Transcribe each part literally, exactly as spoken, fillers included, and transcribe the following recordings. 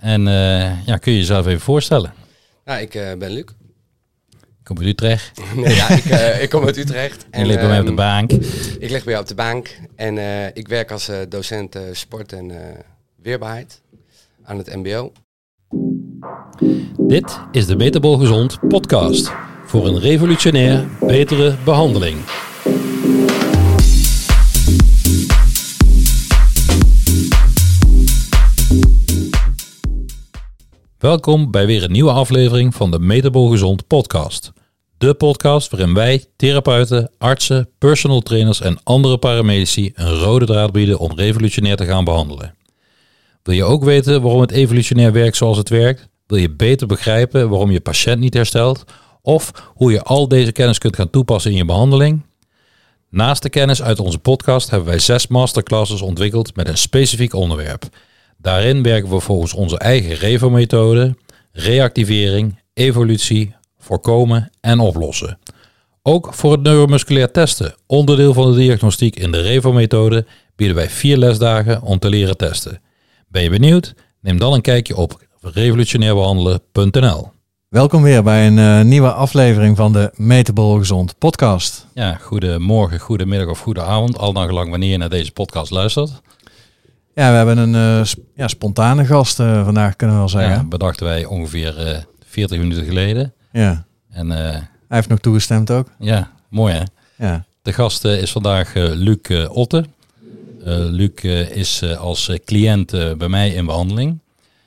En uh, ja, kun je jezelf even voorstellen? Nou, ik uh, ben Luc. Ik kom uit Utrecht. nee, ja, ik, uh, ik kom uit Utrecht. En je ligt bij mij op de bank. Ik lig bij jou op de bank. En uh, ik werk als uh, docent uh, sport en uh, weerbaarheid aan het M B O. Dit is de Metabol Gezond podcast. Voor een revolutionair betere behandeling. Welkom bij weer een nieuwe aflevering van de Metabol Gezond podcast. De podcast waarin wij, therapeuten, artsen, personal trainers en andere paramedici een rode draad bieden om revolutionair te gaan behandelen. Wil je ook weten waarom het evolutionair werkt zoals het werkt? Wil je beter begrijpen waarom je patiënt niet herstelt? Of hoe je al deze kennis kunt gaan toepassen in je behandeling? Naast de kennis uit onze podcast hebben wij zes masterclasses ontwikkeld met een specifiek onderwerp. Daarin werken we volgens onze eigen REVO-methode, reactivering, evolutie, voorkomen en oplossen. Ook voor het neuromusculair testen, onderdeel van de diagnostiek in de REVO-methode, bieden wij vier lesdagen om te leren testen. Ben je benieuwd? Neem dan een kijkje op revolutionair behandelen punt n l. Welkom weer bij een uh, nieuwe aflevering van de Metabol Gezond podcast. Ja, goedemorgen, goedemiddag of goedenavond, al naar gelang wanneer je naar deze podcast luistert. Ja, we hebben een uh, sp- ja, spontane gast uh, vandaag, kunnen we wel zeggen. Ja, bedachten wij ongeveer uh, veertig minuten geleden. Ja. En, uh, Hij heeft nog toegestemd ook. Ja, mooi hè? Ja. De gast uh, is vandaag uh, Luc uh, Otte. Uh, Luc uh, is uh, als uh, cliënt uh, bij mij in behandeling.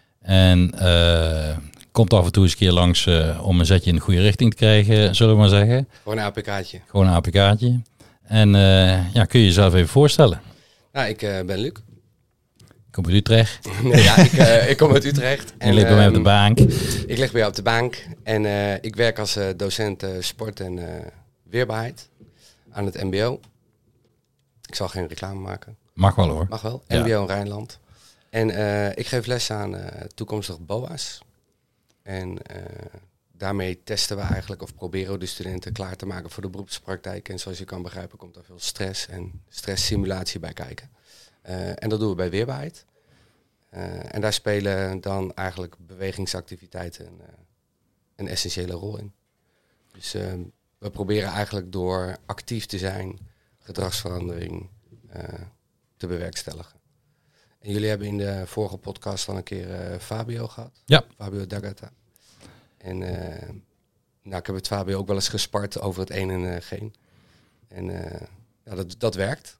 En uh, komt af en toe eens een keer langs uh, om een zetje in de goede richting te krijgen, zullen we maar zeggen. Gewoon een A P K'tje. Gewoon een A P K'tje. En uh, ja, kun je jezelf even voorstellen? Nou, ik uh, ben Luc. Ik kom uit Utrecht. nee, ja, ik, uh, ik kom uit Utrecht. En je ligt bij mij op de bank. Ik lig bij jou op de bank. En uh, ik werk als uh, docent uh, sport en uh, weerbaarheid aan het M B O. Ik zal geen reclame maken. Mag wel hoor. Mag wel. Ja. M B O in Rijnland. En uh, ik geef les aan uh, toekomstige B O A's. En uh, daarmee testen we eigenlijk of proberen we de studenten klaar te maken voor de beroepspraktijk. En zoals je kan begrijpen komt er veel stress en stresssimulatie bij kijken. Uh, en dat doen we bij weerbaarheid. Uh, en daar spelen dan eigenlijk bewegingsactiviteiten uh, een essentiële rol in. Dus uh, we proberen eigenlijk door actief te zijn, gedragsverandering uh, te bewerkstelligen. En jullie hebben in de vorige podcast al een keer uh, Fabio gehad. Ja. Fabio D'Agata. En uh, nou, ik heb het Fabio ook wel eens gespart over het een en uh, geen. En uh, ja, dat, dat werkt.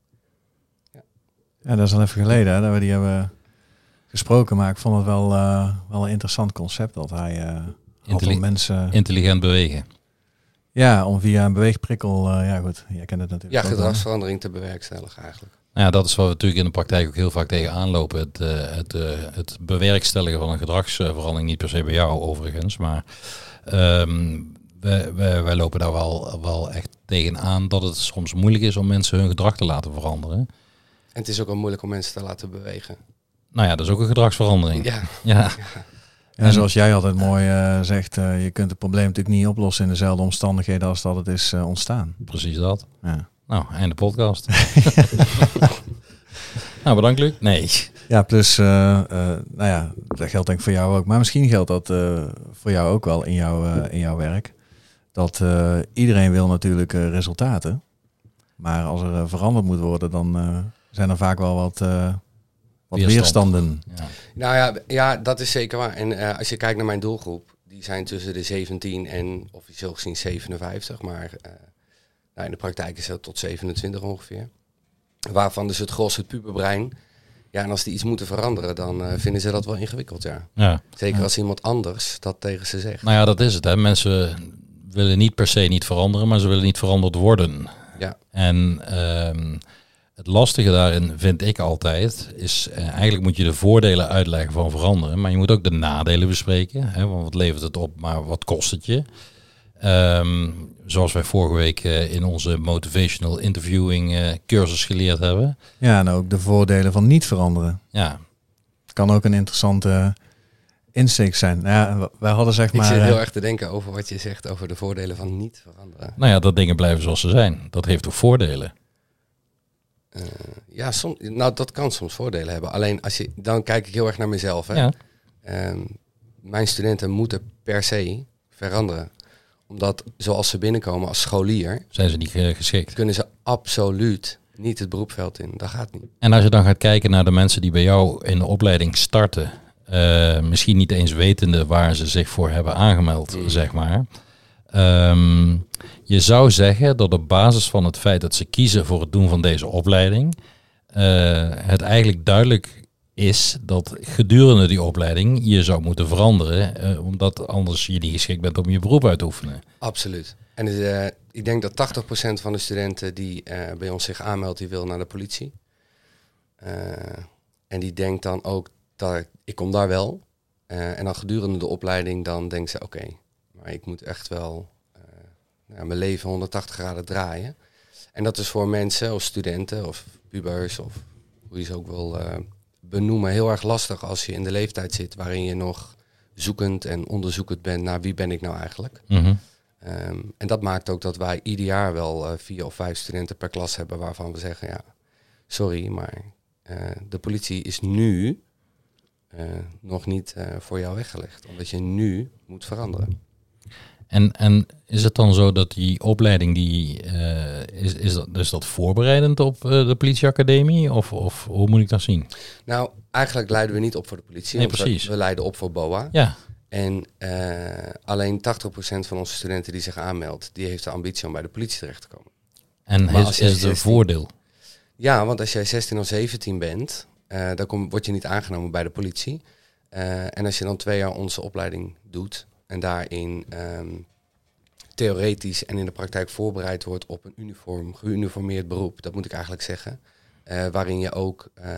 Ja. Ja, dat is al even geleden hè, dat we die hebben gesproken. Maar ik vond het wel, uh, wel een interessant concept dat hij uh, Intelli- mensen... Intelligent bewegen. Ja, om via een beweegprikkel... Uh, ja goed, jij kent het natuurlijk Ja, ook gedragsverandering te bewerkstelligen eigenlijk. Nou ja, dat is wat we natuurlijk in de praktijk ook heel vaak tegenaan lopen. Het, uh, het, uh, het bewerkstelligen van een gedragsverandering, niet per se bij jou overigens, maar um, wij, wij, wij lopen daar wel, wel echt tegenaan dat het soms moeilijk is om mensen hun gedrag te laten veranderen. En het is ook wel moeilijk om mensen te laten bewegen. Nou ja, dat is ook een gedragsverandering. Ja. Ja. Ja. En zoals jij altijd mooi uh, zegt, uh, je kunt het probleem natuurlijk niet oplossen in dezelfde omstandigheden als dat het is uh, ontstaan. Precies dat. Ja. Nou, einde podcast. Nou, bedankt Luc. Nee. Ja, plus, uh, uh, nou ja, dat geldt denk ik voor jou ook. Maar misschien geldt dat uh, voor jou ook wel in, jou, uh, in jouw werk. Dat uh, iedereen wil natuurlijk uh, resultaten. Maar als er uh, veranderd moet worden, dan uh, zijn er vaak wel wat, uh, wat Weerstand. weerstanden. Ja. Nou ja, ja, dat is zeker waar. En uh, als je kijkt naar mijn doelgroep, die zijn tussen de zeventien en officieel gezien zevenenvijftig. Maar uh, nou, in de praktijk is dat tot zevenentwintig ongeveer. Waarvan dus het gros het puberbrein. Ja, en als die iets moeten veranderen, dan uh, vinden ze dat wel ingewikkeld, ja. Ja. Zeker Ja. als iemand anders dat tegen ze zegt. Nou ja, dat is het. Hè. Mensen willen niet per se niet veranderen, maar ze willen niet veranderd worden. Ja. En um, het lastige daarin vind ik altijd, is uh, eigenlijk moet je de voordelen uitleggen van veranderen, maar je moet ook de nadelen bespreken. Hè, want wat levert het op, maar wat kost het je? Um, zoals wij vorige week uh, in onze motivational interviewing uh, cursus geleerd hebben. Ja, en ook de voordelen van niet veranderen. Ja. Kan ook een interessante insteek zijn. Ja, wij hadden zeg Ik maar... zit uh, heel erg te denken over wat je zegt over de voordelen van niet veranderen. Nou ja, dat dingen blijven zoals ze zijn. Dat heeft ook voordelen. Uh, ja, som, nou dat kan soms voordelen hebben. Alleen als je, dan kijk ik heel erg naar mezelf. Hè? Ja. Um, mijn studenten moeten per se veranderen. Omdat zoals ze binnenkomen als scholier... Zijn ze niet uh, geschikt? Kunnen ze absoluut niet het beroepsveld in. Dat gaat niet. En als je dan gaat kijken naar de mensen die bij jou in de opleiding starten... Uh, misschien niet eens wetende waar ze zich voor hebben aangemeld, mm. zeg maar... Um, je zou zeggen dat op basis van het feit dat ze kiezen voor het doen van deze opleiding... Uh, het eigenlijk duidelijk is dat gedurende die opleiding je zou moeten veranderen, uh, omdat anders je niet geschikt bent om je beroep uit te oefenen. Absoluut. En uh, ik denk dat tachtig procent van de studenten die uh, bij ons zich aanmeldt, die wil naar de politie. Uh, en die denkt dan ook, dat ik, ik kom daar wel. Uh, en dan gedurende de opleiding dan denkt ze, oké, okay, maar ik moet echt wel uh, ja, mijn leven honderdtachtig graden draaien. En dat is voor mensen of studenten of pubers of hoe je ze ook wil uh, benoemen heel erg lastig als je in de leeftijd zit waarin je nog zoekend en onderzoekend bent naar wie ben ik nou eigenlijk. Mm-hmm. Um, en dat maakt ook dat wij ieder jaar wel uh, vier of vijf studenten per klas hebben waarvan we zeggen, ja, sorry, maar uh, de politie is nu uh, nog niet uh, voor jou weggelegd. Omdat je nu moet veranderen. En, en is het dan zo dat die opleiding, die uh, is, is, dat, is dat voorbereidend op uh, de politieacademie? Of, of hoe moet ik dat zien? Nou, eigenlijk leiden we niet op voor de politie. Nee, precies. We, we leiden op voor B O A. Ja. En uh, alleen tachtig procent van onze studenten die zich aanmeldt, die heeft de ambitie om bij de politie terecht te komen. En maar is, is het een voordeel? Ja, want als jij zestien of zeventien bent, uh, dan kom, word je niet aangenomen bij de politie. Uh, en als je dan twee jaar onze opleiding doet en daarin um, theoretisch en in de praktijk voorbereid wordt op een uniform, geuniformeerd beroep, dat moet ik eigenlijk zeggen, uh, waarin je ook uh,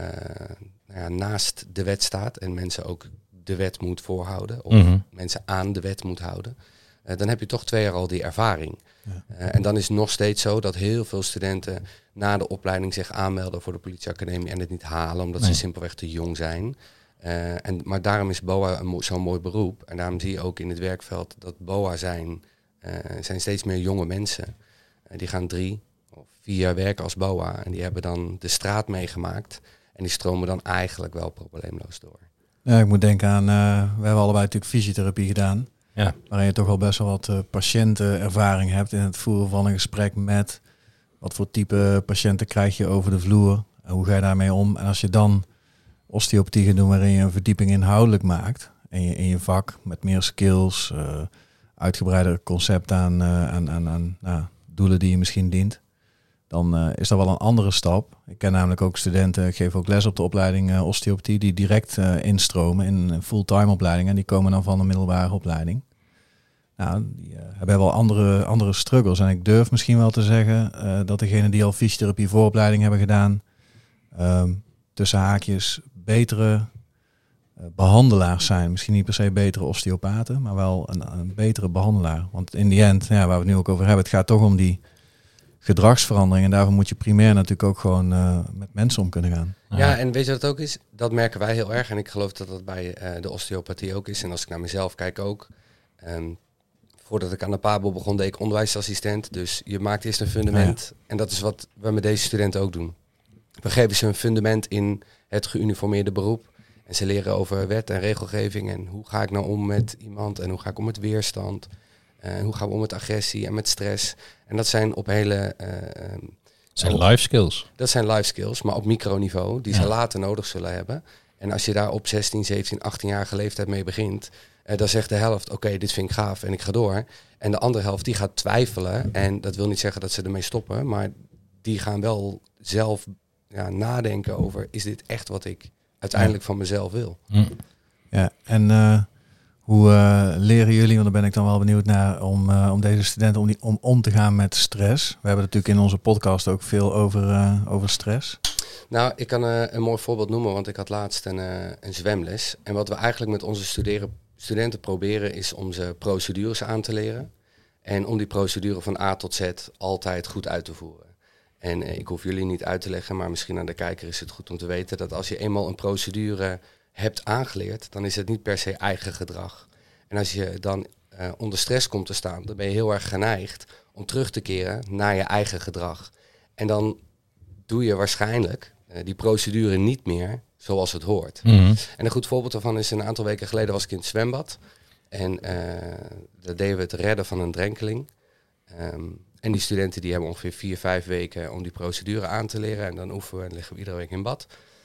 nou ja, naast de wet staat en mensen ook de wet moet voorhouden of mm-hmm. mensen aan de wet moet houden, uh, dan heb je toch twee jaar al die ervaring. Ja. Uh, en dan is het nog steeds zo dat heel veel studenten na de opleiding zich aanmelden voor de politieacademie en het niet halen, omdat nee. ze simpelweg te jong zijn. Uh, en, maar daarom is B O A een mo- zo'n mooi beroep. En daarom zie je ook in het werkveld dat B O A zijn, uh, zijn steeds meer jonge mensen. Uh, die gaan drie of vier jaar werken als B O A. En die hebben dan de straat meegemaakt. En die stromen dan eigenlijk wel probleemloos door. Ja, ik moet denken aan, uh, we hebben allebei natuurlijk fysiotherapie gedaan. Ja. Waarin je toch wel best wel wat uh, patiëntenervaring hebt in het voeren van een gesprek met wat voor type patiënten krijg je over de vloer. En hoe ga je daarmee om? En als je dan osteopathie gaat doen waarin je een verdieping inhoudelijk maakt in je, in je vak met meer skills, uh, uitgebreider concept aan, uh, aan, aan, aan nou, doelen die je misschien dient, dan uh, is dat wel een andere stap. Ik ken namelijk ook studenten, ik geef ook les op de opleiding uh, osteopathie, die direct uh, instromen in een fulltime opleiding en die komen dan van een middelbare opleiding. Nou, die uh, hebben wel andere, andere struggles en ik durf misschien wel te zeggen uh, dat degenen die al fysiotherapie vooropleiding hebben gedaan, um, tussen haakjes betere uh, behandelaars zijn. Misschien niet per se betere osteopaten, maar wel een, een betere behandelaar. Want in die end, ja, waar we het nu ook over hebben, het gaat toch om die gedragsverandering. En daarvoor moet je primair natuurlijk ook gewoon uh, met mensen om kunnen gaan. Ja, en weet je wat het ook is? Dat merken wij heel erg. En ik geloof dat dat bij uh, de osteopathie ook is. En als ik naar mezelf kijk ook. Um, voordat ik aan de Pabo begon, deed ik onderwijsassistent. Dus je maakt eerst een fundament. Ja. En dat is wat we met deze studenten ook doen. We geven ze een fundament in het geuniformeerde beroep. En ze leren over wet en regelgeving. En hoe ga ik nou om met iemand? En hoe ga ik om met weerstand? En hoe gaan we om met agressie en met stress? En dat zijn op hele... Uh, zijn op, life skills. Dat zijn life skills, maar op microniveau. Die ja. ze later nodig zullen hebben. En als je daar op zestien, zeventien, achttien-jarige leeftijd mee begint... Uh, dan zegt de helft, oké, okay, dit vind ik gaaf en ik ga door. En de andere helft, die gaat twijfelen. En dat wil niet zeggen dat ze ermee stoppen. Maar die gaan wel zelf... Ja, nadenken over, is dit echt wat ik uiteindelijk ja. van mezelf wil? Ja, en uh, hoe uh, leren jullie, want daar ben ik dan wel benieuwd naar, om, uh, om deze studenten om, die, om om te gaan met stress? We hebben natuurlijk in onze podcast ook veel over, uh, over stress. Nou, ik kan uh, een mooi voorbeeld noemen, want ik had laatst een, uh, een zwemles. En wat we eigenlijk met onze studeren, studenten proberen, is om ze procedures aan te leren. En om die procedure van A tot Z altijd goed uit te voeren. En eh, ik hoef jullie niet uit te leggen, maar misschien aan de kijker is het goed om te weten dat als je eenmaal een procedure hebt aangeleerd, dan is het niet per se eigen gedrag. En als je dan uh, onder stress komt te staan, dan ben je heel erg geneigd om terug te keren naar je eigen gedrag. En dan doe je waarschijnlijk uh, die procedure niet meer zoals het hoort. Mm-hmm. En een goed voorbeeld daarvan is een aantal weken geleden was ik in het zwembad. En uh, daar deden we het redden van een drenkeling. Um, en die studenten die hebben ongeveer vier, vijf weken om die procedure aan te leren. En dan oefenen we en liggen we iedere week in bad.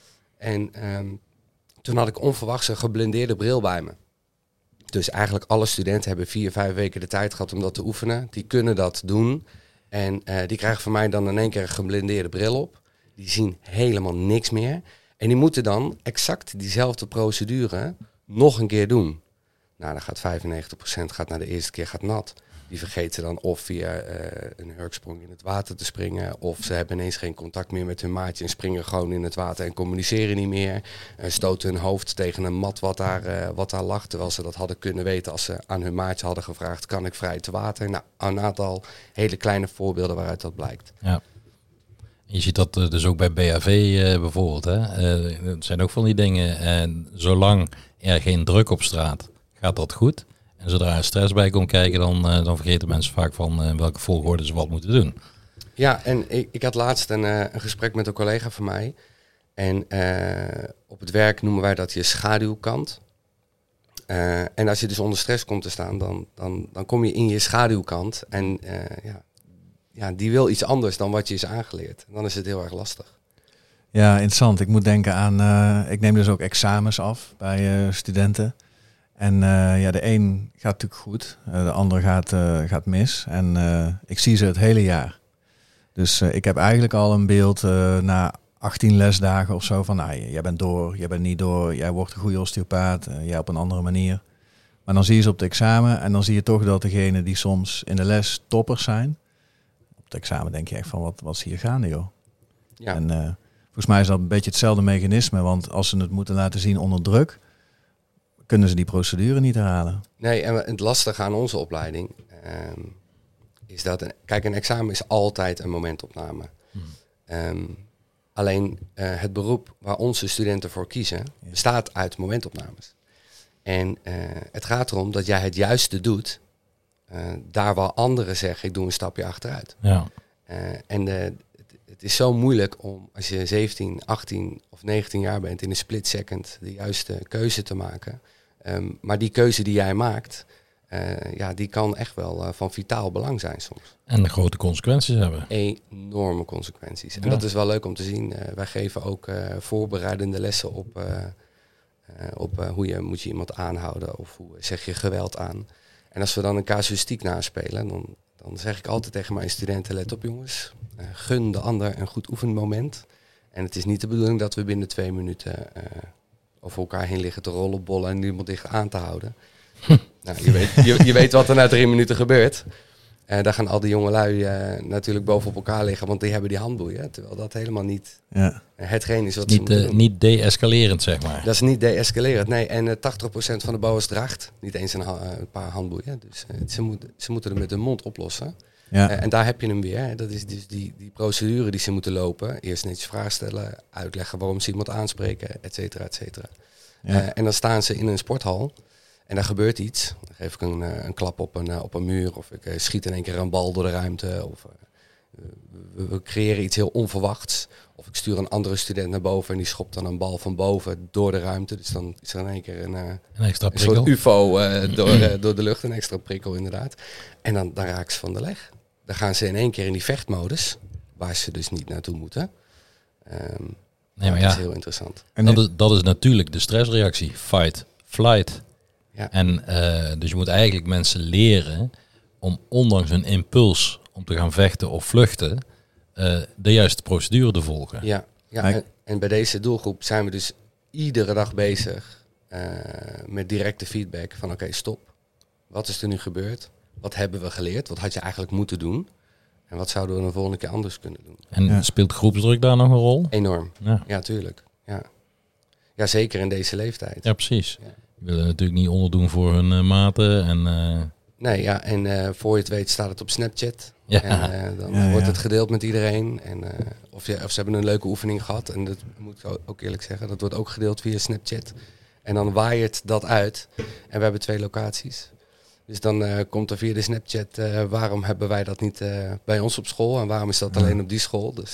En um, toen had ik onverwachts een geblindeerde bril bij me. Dus eigenlijk alle studenten hebben vier, vijf weken de tijd gehad om dat te oefenen. Die kunnen dat doen. En uh, die krijgen van mij dan in één keer een geblindeerde bril op. Die zien helemaal niks meer. En die moeten dan exact diezelfde procedure nog een keer doen. Nou, dan gaat vijfennegentig procent gaat naar de eerste keer gaat nat. Die vergeten dan of via uh, een hurksprong in het water te springen. Of ze hebben ineens geen contact meer met hun maatje en springen gewoon in het water en communiceren niet meer. Uh, stoten hun hoofd tegen een mat wat daar, uh, wat daar lag. Terwijl ze dat hadden kunnen weten als ze aan hun maatje hadden gevraagd, kan ik vrij te water? Nou, een aantal hele kleine voorbeelden waaruit dat blijkt. Ja. Je ziet dat uh, dus ook bij B H V uh, bijvoorbeeld. Hè? Uh, het zijn ook van die dingen. En zolang er geen druk op straat, gaat dat goed. En zodra er stress bij komt kijken, dan, uh, dan vergeten mensen vaak van uh, welke volgorde ze wat moeten doen. Ja, en ik, ik had laatst een, uh, een gesprek met een collega van mij. En uh, op het werk noemen wij dat je schaduwkant. Uh, en als je dus onder stress komt te staan, dan, dan, dan kom je in je schaduwkant. En uh, ja, ja, die wil iets anders dan wat je is aangeleerd. En dan is het heel erg lastig. Ja, interessant. Ik moet denken aan, uh, ik neem dus ook examens af bij uh, studenten. En uh, ja, de een gaat natuurlijk goed, uh, de ander gaat, uh, gaat mis. En uh, ik zie ze het hele jaar. Dus uh, ik heb eigenlijk al een beeld uh, na achttien lesdagen of zo van, nou, jij bent door, jij bent niet door, jij wordt een goede osteopaat, uh, jij op een andere manier. Maar dan zie je ze op het examen en dan zie je toch dat degenen die soms in de les toppers zijn, op het examen denk je echt van, wat, wat is hier gaande, joh? Ja. En uh, volgens mij is dat een beetje hetzelfde mechanisme, want als ze het moeten laten zien onder druk, kunnen ze die procedure niet herhalen. Nee, en het lastige aan onze opleiding um, is dat, een, kijk, een examen is altijd een momentopname. Hmm. Um, alleen uh, het beroep waar onze studenten voor kiezen, ja. bestaat uit momentopnames. En uh, het gaat erom dat jij het juiste doet, uh, daar waar anderen zeggen, ik doe een stapje achteruit. Ja. Uh, en uh, het, het is zo moeilijk om, als je zeventien, achttien of negentien jaar bent, in een split second de juiste keuze te maken. Um, maar die keuze die jij maakt, uh, ja, die kan echt wel uh, van vitaal belang zijn soms. En grote consequenties hebben. Enorme consequenties. Ja. En dat is wel leuk om te zien. Uh, wij geven ook uh, voorbereidende lessen op, uh, uh, op uh, hoe je moet je iemand aanhouden of hoe zeg je geweld aan. En als we dan een casuïstiek naspelen, dan, dan zeg ik altijd tegen mijn studenten, let op jongens, uh, gun de ander een goed oefenmoment. En het is niet de bedoeling dat we binnen twee minuten Uh, over elkaar heen liggen te rollen, bollen en niemand dicht aan te houden. nou, je, weet, je, je weet wat er na drie minuten gebeurt. Uh, daar gaan al die jongelui uh, natuurlijk bovenop elkaar liggen, want die hebben die handboeien. Terwijl dat helemaal niet ja. uh, hetgeen is wat niet, ze moeten uh, doen. Niet de-escalerend, zeg maar. Dat is niet de-escalerend, nee. En uh, tachtig procent van de boa's draagt niet eens een, uh, een paar handboeien. Dus uh, ze, moet, ze moeten het met hun mond oplossen. Ja. Uh, en daar heb je hem weer. Dat is dus die, die procedure die ze moeten lopen. Eerst netjes vragen stellen, uitleggen waarom ze iemand aanspreken, et cetera, et cetera. Ja. Uh, en dan staan ze in een sporthal en daar gebeurt iets. Dan geef ik een, uh, een klap op een, uh, op een muur of ik uh, schiet in één keer een bal door de ruimte. Of uh, we, we creëren iets heel onverwachts. Of ik stuur een andere student naar boven en die schopt dan een bal van boven door de ruimte. Dus dan is er in één keer een, uh, een, extra een soort U F O uh, door, uh, door de lucht. Een extra prikkel inderdaad. En dan, dan raken ze van de leg. Dan gaan ze in één keer in die vechtmodus, waar ze dus niet naartoe moeten. Um, nee, maar dat ja, is heel interessant. En dat is, dat is natuurlijk de stressreactie. Fight, flight. Ja. En uh, dus je moet eigenlijk mensen leren om ondanks een impuls om te gaan vechten of vluchten, uh, de juiste procedure te volgen. Ja, ja en, en bij deze doelgroep zijn we dus iedere dag bezig uh, met directe feedback van oké, okay, stop. Wat is er nu gebeurd? Wat hebben we geleerd? Wat had je eigenlijk moeten doen? En wat zouden we de volgende keer anders kunnen doen? En ja. speelt groepsdruk daar nog een rol? Enorm. Ja, ja tuurlijk. Ja. ja, zeker in deze leeftijd. Ja, precies. Ja. Je wil natuurlijk niet onderdoen voor hun uh, maten. En, uh... Nee, ja, en uh, voor je het weet staat het op Snapchat. Ja. En uh, dan ja, wordt ja. het gedeeld met iedereen. En, uh, of, je, of ze hebben een leuke oefening gehad. En dat moet ik ook eerlijk zeggen. Dat wordt ook gedeeld via Snapchat. En dan waait dat uit. En we hebben twee locaties. Dus dan uh, komt er via de Snapchat, uh, waarom hebben wij dat niet uh, bij ons op school en waarom is dat alleen op die school? Dus, uh.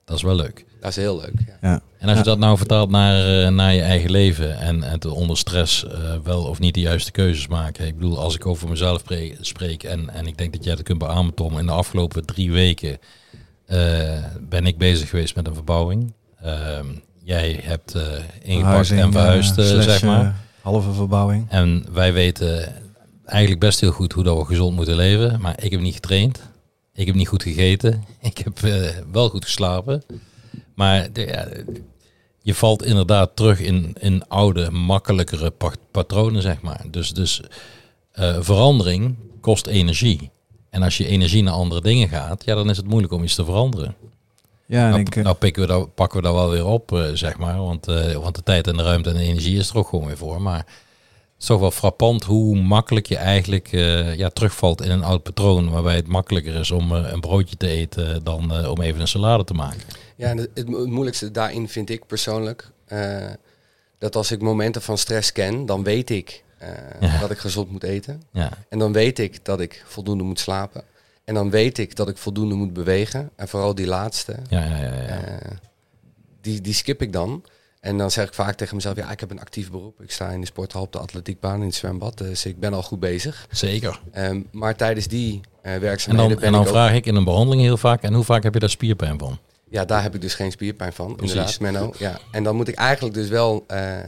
Dat is wel leuk. Dat is heel leuk. Ja. Ja. En als je Ja. dat nou vertaalt naar, uh, naar je eigen leven en het onder stress uh, wel of niet de juiste keuzes maken. Ik bedoel, als ik over mezelf pre- spreek en, en ik denk dat jij dat kunt beamen, Tom, in de afgelopen drie weken uh, ben ik bezig geweest met een verbouwing. Uh, jij hebt uh, ingepakt Verhuizing, en verhuisd, uh, slash, zeg maar. Uh, halve verbouwing. En wij weten eigenlijk best heel goed hoe dat we gezond moeten leven, maar ik heb niet getraind. Ik heb niet goed gegeten. Ik heb uh, wel goed geslapen. Maar de, ja, je valt inderdaad terug in, in oude, makkelijkere pat- patronen, zeg maar. Dus, dus uh, verandering kost energie. En als je energie naar andere dingen gaat, ja, dan is het moeilijk om iets te veranderen. Ja, en nou, ik, nou pikken we dat, pakken we dat wel weer op, uh, zeg maar. Want, uh, want de tijd en de ruimte en de energie is er ook gewoon weer voor. Maar het is toch wel frappant hoe makkelijk je eigenlijk uh, ja, terugvalt in een oud patroon. Waarbij het makkelijker is om uh, een broodje te eten dan uh, om even een salade te maken. Ja, en het, het moeilijkste daarin vind ik persoonlijk uh, dat als ik momenten van stress ken, dan weet ik uh, ja. dat ik gezond moet eten. Ja. En dan weet ik dat ik voldoende moet slapen. En dan weet ik dat ik voldoende moet bewegen. En vooral die laatste, ja, ja, ja, ja. Uh, die, die skip ik dan. En dan zeg ik vaak tegen mezelf, ja, ik heb een actief beroep. Ik sta in de sporthal, op de atletiekbaan, in het zwembad. Dus ik ben al goed bezig. Zeker. Um, maar tijdens die uh, werkzaamheden En dan, ben en dan ik ook... vraag ik in een behandeling heel vaak, en hoe vaak heb je daar spierpijn van? Ja, daar heb ik dus geen spierpijn van, Precies. inderdaad, Menno. Ja. En dan moet ik eigenlijk dus wel uh, uh,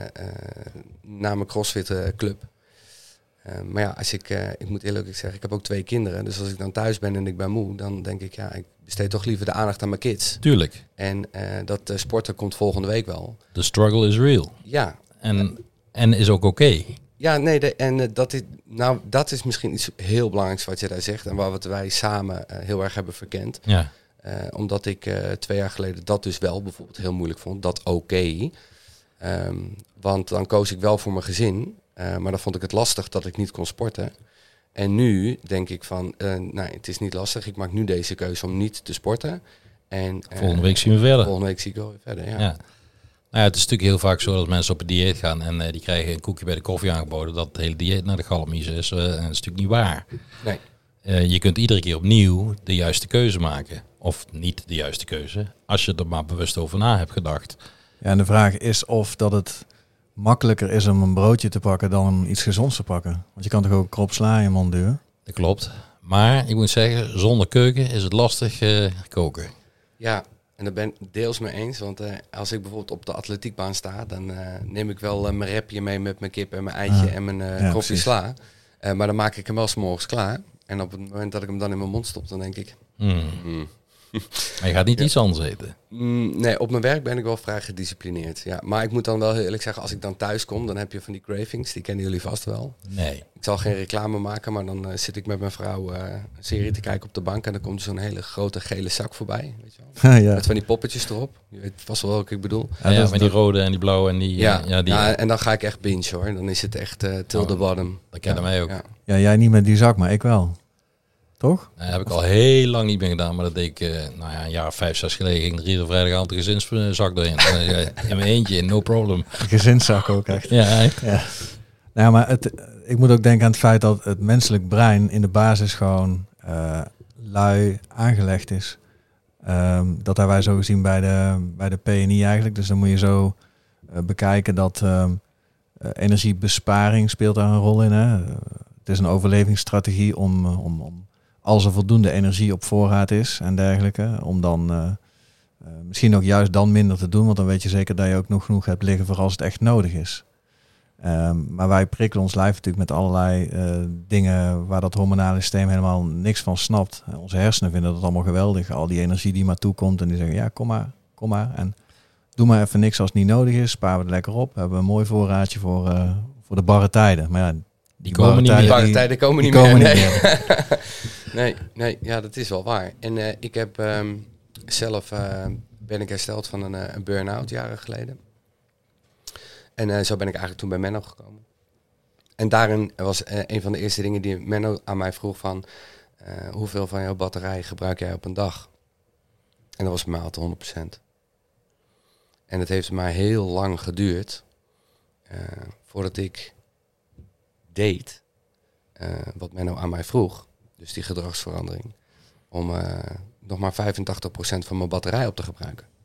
naar mijn CrossFit uh, club. Uh, maar ja, als ik, uh, ik moet eerlijk zeggen, ik heb ook twee kinderen. Dus als ik dan thuis ben en ik ben moe, dan denk ik, ja, ik besteed toch liever de aandacht aan mijn kids. Tuurlijk. En uh, dat uh, sporten komt volgende week wel. The struggle is real. Ja. En, en is ook oké. Okay. Ja, nee, de, en uh, dat, is, nou, dat is misschien iets heel belangrijks wat je daar zegt. En wat wij samen uh, heel erg hebben verkend. Ja. Uh, omdat ik uh, twee jaar geleden dat dus wel bijvoorbeeld heel moeilijk vond. Dat oké. Okay. Um, want dan koos ik wel voor mijn gezin. Uh, maar dan vond ik het lastig dat ik niet kon sporten. En nu denk ik van, uh, nee, het is niet lastig. Ik maak nu deze keuze om niet te sporten. En, uh, volgende week zien we verder. Volgende week zie ik wel weer verder, ja. ja. Nou ja, het is natuurlijk heel vaak zo dat mensen op een dieet gaan en uh, die krijgen een koekje bij de koffie aangeboden. Dat het hele dieet naar de galmiezen is. Uh, en dat is natuurlijk niet waar. Nee. Uh, je kunt iedere keer opnieuw de juiste keuze maken. Of niet de juiste keuze. Als je er maar bewust over na hebt gedacht. Ja, en de vraag is of dat het makkelijker is om een broodje te pakken dan om iets gezonds te pakken. Want je kan toch ook een krop sla in je mond duwen? Dat klopt. Maar ik moet zeggen, zonder keuken is het lastig uh, koken. Ja, en daar ben ik deels mee eens. Want uh, als ik bijvoorbeeld op de atletiekbaan sta, dan uh, neem ik wel uh, mijn repje mee met mijn kip en mijn eitje ah, en mijn uh, ja, kopje sla. Uh, maar dan maak ik hem wel 's morgens klaar. En op het moment dat ik hem dan in mijn mond stop, dan denk ik... Mm. Mm. Maar je gaat niet ja. iets anders eten? Mm, nee, op mijn werk ben ik wel vrij gedisciplineerd. Ja. Maar ik moet dan wel heel eerlijk zeggen, als ik dan thuis kom, dan heb je van die cravings. Die kennen jullie vast wel. Nee. Ik zal geen reclame maken, maar dan uh, zit ik met mijn vrouw uh, een serie te kijken op de bank. En dan komt er zo'n hele grote gele zak voorbij. Weet je wel? ja. Met van die poppetjes erop. Je weet vast wel welke ik bedoel. Ja, ja, met die rode en die blauwe en die... Ja, ja, die, ja en dan ga ik echt binge hoor. Dan is het echt uh, till oh, the bottom. Dat kennen ja. wij ook. Ja. ja, jij niet met die zak, maar ik wel. Toch? Dat heb ik al heel lang niet meer gedaan, maar dat deed ik uh, nou ja, een jaar of vijf, zes geleden. Ging er iedere vrijdagavond de gezinszak erin. In mijn eentje, no problem. De gezinszak ook echt. Ja, echt. Ja. Nou, maar het, ik moet ook denken aan het feit dat het menselijk brein in de basis gewoon uh, lui aangelegd is. Um, dat hebben wij zo gezien bij de, bij de P N I eigenlijk. Dus dan moet je zo uh, bekijken dat um, uh, energiebesparing speelt daar een rol in. Hè? Uh, het is een overlevingsstrategie om, uh, om, om als er voldoende energie op voorraad is en dergelijke, om dan uh, uh, misschien ook juist dan minder te doen, want dan weet je zeker dat je ook nog genoeg hebt liggen voor als het echt nodig is. Um, maar wij prikkelen ons lijf natuurlijk met allerlei uh, dingen waar dat hormonale systeem helemaal niks van snapt. Uh, onze hersenen vinden dat allemaal geweldig, al die energie die maar toekomt en die zeggen ja, kom maar, kom maar en doe maar even niks als het niet nodig is, sparen we het lekker op, hebben we een mooi voorraadje voor, uh, voor de barre tijden. Maar ja, die, die komen niet meer. Die barre tijden komen die niet komen meer. Niet nee. meer. nee, nee, ja, dat is wel waar. En uh, ik heb um, zelf uh, ben ik hersteld van een, uh, een burn-out jaren geleden. En uh, zo ben ik eigenlijk toen bij Menno gekomen. En daarin was uh, een van de eerste dingen die Menno aan mij vroeg van... Uh, hoeveel van jouw batterij gebruik jij op een dag? En dat was bij mij altijd honderd procent. En het heeft maar heel lang geduurd... Uh, voordat ik deed uh, wat Menno aan mij vroeg. Dus die gedragsverandering. Om uh, nog maar vijfentachtig procent van mijn batterij op te gebruiken.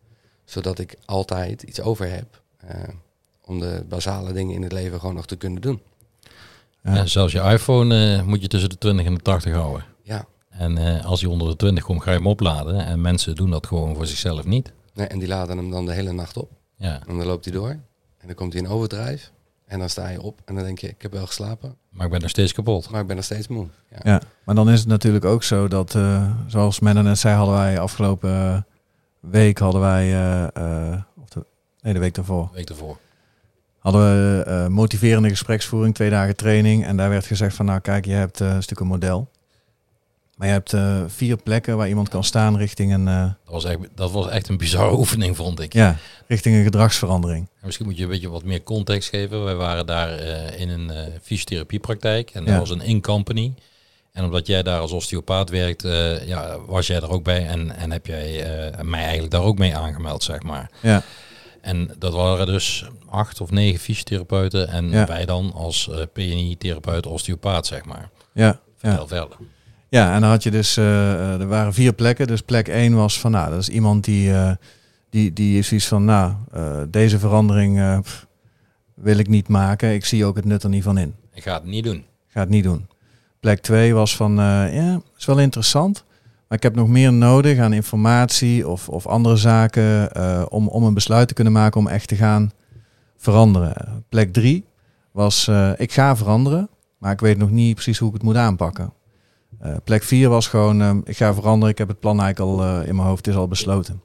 Zodat ik altijd iets over heb uh, om de basale dingen in het leven gewoon nog te kunnen doen. Ja. En zelfs je iPhone uh, moet je tussen de twintig en de tachtig houden. Ja. En uh, als hij onder de twintig komt, ga je hem opladen. En mensen doen dat gewoon voor zichzelf niet. Nee, en die laden hem dan de hele nacht op. Ja. En dan loopt hij door. En dan komt hij in overdrijf. En dan sta je op en dan denk je, ik heb wel geslapen. Maar ik ben nog steeds kapot. Maar ik ben nog steeds moe. Ja, ja maar dan is het natuurlijk ook zo dat, uh, zoals Menno net zei, hadden wij afgelopen uh, week, hadden wij, uh, uh, of de, nee de week daarvoor. De week daarvoor. Hadden we uh, motiverende gespreksvoering, twee dagen training. En daar werd gezegd van, nou kijk, je hebt uh, een stuk een model. Maar je hebt uh, vier plekken waar iemand kan staan richting een... Uh, dat, was echt, dat was echt een bizarre oefening, vond ik. Ja, richting een gedragsverandering. En misschien moet je een beetje wat meer context geven. Wij waren daar uh, in een uh, fysiotherapiepraktijk. En dat ja. was een in-company. En omdat jij daar als osteopaat werkt, uh, ja, was jij er ook bij. En, en heb jij uh, mij eigenlijk daar ook mee aangemeld, zeg maar. Ja. En dat waren dus acht of negen fysiotherapeuten. En ja. wij dan als uh, P N I-therapeut, osteopaat, zeg maar. Ja. Vertel ja. verder. Ja, en dan had je dus, uh, er waren vier plekken. Dus plek één was van, nou, dat is iemand die, uh, die, die is iets van, nou, uh, deze verandering uh, pff, wil ik niet maken. Ik zie ook het nut er niet van in. Ik ga het niet doen. Ik ga het niet doen. Plek twee was van, uh, ja, is wel interessant. Maar ik heb nog meer nodig aan informatie of, of andere zaken uh, om, om een besluit te kunnen maken om echt te gaan veranderen. Plek drie was, uh, ik ga veranderen, maar ik weet nog niet precies hoe ik het moet aanpakken. Uh, plek vier was gewoon, uh, ik ga veranderen, ik heb het plan eigenlijk al uh, in mijn hoofd, het is al besloten.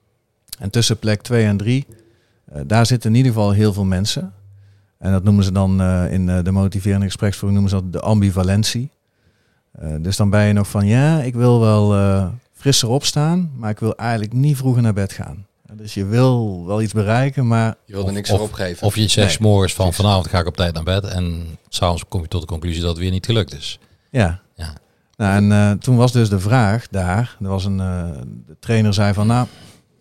En tussen plek twee en drie, uh, daar zitten in ieder geval heel veel mensen. En dat noemen ze dan uh, in uh, de motiverende gespreksvoering, noemen ze dat de ambivalentie. Uh, dus dan ben je nog van, ja, ik wil wel uh, frisser opstaan, maar ik wil eigenlijk niet vroeger naar bed gaan. Dus je wil wel iets bereiken, maar... Je wil er niks of, voor opgeven. Of je zegt nee, morgens van vanavond ga ik op tijd naar bed en s'avonds kom je tot de conclusie dat het weer niet gelukt is. Ja. Ja. Nou, en uh, toen was dus de vraag daar, er was een, uh, de trainer zei van, nou,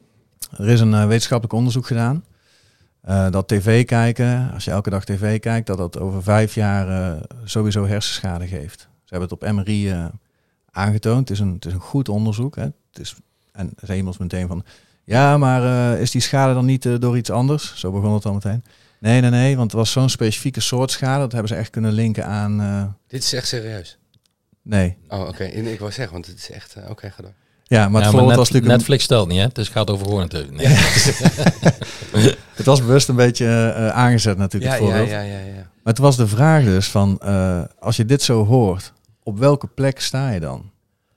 er is een uh, wetenschappelijk onderzoek gedaan. Uh, dat tv kijken, als je elke dag tv kijkt, dat dat over vijf jaar uh, sowieso hersenschade geeft. Ze hebben het op M R I uh, aangetoond. Het is, een, het is een goed onderzoek. Hè. Het is, en zei iemand meteen van, ja, maar uh, is die schade dan niet uh, door iets anders? Zo begon het dan meteen. Nee, nee, nee, want het was zo'n specifieke soort schade. Dat hebben ze echt kunnen linken aan... Uh, Dit is echt serieus? Nee. Oh, oké. Okay. Ik wou zeggen, want het is echt... Uh, oké, okay, ga door. Ja, maar het ja, maar net, was natuurlijk Netflix stelt niet, hè? Dus het gaat over gewoon natuurlijk. Nee. Het was bewust een beetje uh, aangezet natuurlijk, ja, het voorbeeld. Ja, ja, ja, ja. Maar het was de vraag dus van, uh, als je dit zo hoort, op welke plek sta je dan?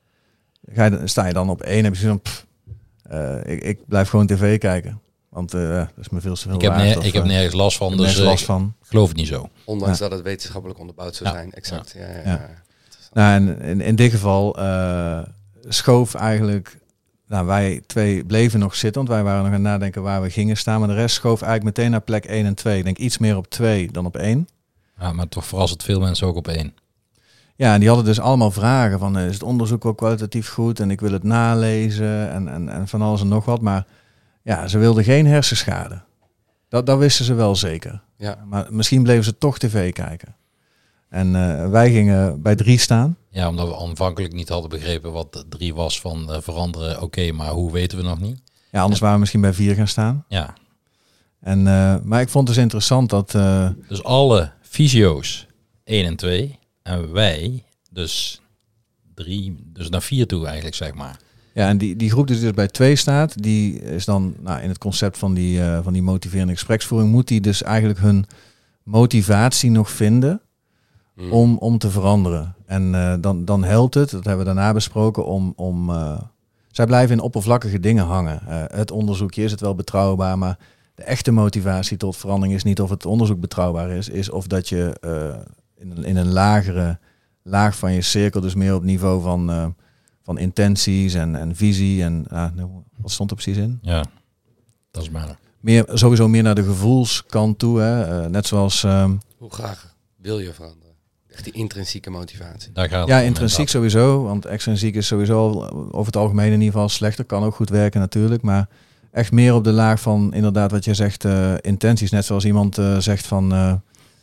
Ga je, sta je dan op één? Heb je zo'n, pff, uh, ik, ik blijf gewoon tv kijken. Want uh, dat is me veel te veel ik heb, waard, ne- of, ik heb nergens last van, dus nergens last van. Ik geloof het niet zo. Ondanks ja. dat het wetenschappelijk onderbouwd zou ja. zijn. Exact. Ja. Ja, ja, ja. ja. Nou, en in, in dit geval uh, schoof eigenlijk... Nou, wij twee bleven nog zitten, want wij waren nog aan het nadenken waar we gingen staan. Maar de rest schoof eigenlijk meteen naar plek één en twee. Ik denk iets meer op twee dan op één. Ja, maar toch verrast veel mensen ook op één. Ja, en die hadden dus allemaal vragen van, is het onderzoek wel kwalitatief goed? En ik wil het nalezen en, en, en van alles en nog wat. Maar ja, ze wilden geen hersenschade. Dat, dat wisten ze wel zeker. Ja. Maar misschien bleven ze toch tv kijken. En uh, wij gingen bij drie staan. Ja, omdat we aanvankelijk niet hadden begrepen wat drie was van uh, veranderen. Oké, okay, maar hoe weten we nog niet? Ja, anders en, waren we misschien bij vier gaan staan. Ja. En, uh, maar ik vond het dus interessant dat... Uh, dus alle fysio's één en twee. En wij dus drie, dus naar vier toe eigenlijk, zeg maar. Ja, en die, die groep die dus bij twee staat, die is dan nou, in het concept van die, uh, van die motiverende gespreksvoering, moet die dus eigenlijk hun motivatie nog vinden mm. om, om te veranderen. En uh, dan, dan helpt het, dat hebben we daarna besproken, om... om uh, zij blijven in oppervlakkige dingen hangen. Uh, het onderzoekje, is het wel betrouwbaar, maar de echte motivatie tot verandering is niet of het onderzoek betrouwbaar is, is of dat je uh, in, een, in een lagere laag van je cirkel, dus meer op niveau van... Uh, van intenties en, en visie en uh, wat stond er precies in? Ja, dat is maar. Meer, sowieso meer naar de gevoelskant toe, hè? Uh, net zoals... Um, Hoe graag wil je veranderen? Echt die intrinsieke motivatie. Daar gaat ja, intrinsiek sowieso, want extrinsiek is sowieso over het algemeen in ieder geval slechter. Kan ook goed werken natuurlijk, maar echt meer op de laag van inderdaad wat je zegt, uh, intenties. Net zoals iemand uh, zegt van, uh,